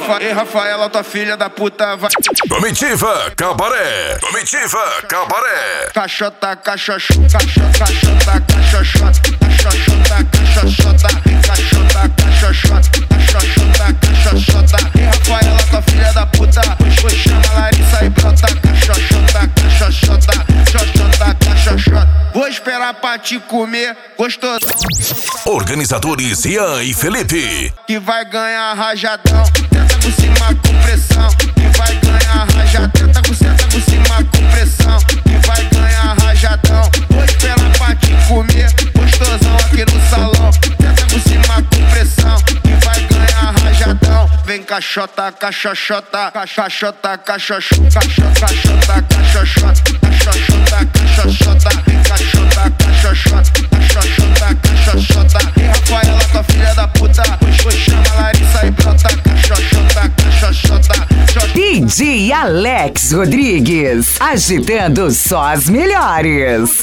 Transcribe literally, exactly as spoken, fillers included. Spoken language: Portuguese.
Rafa, ei, Rafaela, tua filha da puta vai. Comitiva Cabaré, Comitiva Cabaré. Caixota, caixoxota, caixota, caixota, caixoxota, caixota, caixoxota, caixota, caixoxota, caixoxota. Ei, Rafaela, tua filha da puta, pois chama Larissa e brota. Caixoxota, caixoxota, caixota, caixoxota. Vou esperar pra te comer, gostoso. Organizadores Ian e Felipe. Que vai ganhar rajadão, tenta por cima com pressão. Que vai ganhar rajadão, tenta por cima por cima com pressão. Que vai ganhar rajadão, vou esperar pra te comer, gostosão aqui no salão. Tenta por cima com pressão, que vai ganhar rajadão. Vem caixota, caixoxota, caixota, caixoxota, caixota, caixoxota, caixota, caixoxota, caixota, caixoxota, caixota, caixoxota. E Rafaela, tua filha da puta, pois chama Larissa e brota. Caixoxota, caixoxota. D J Alex Rodrigues, agitando só as melhores.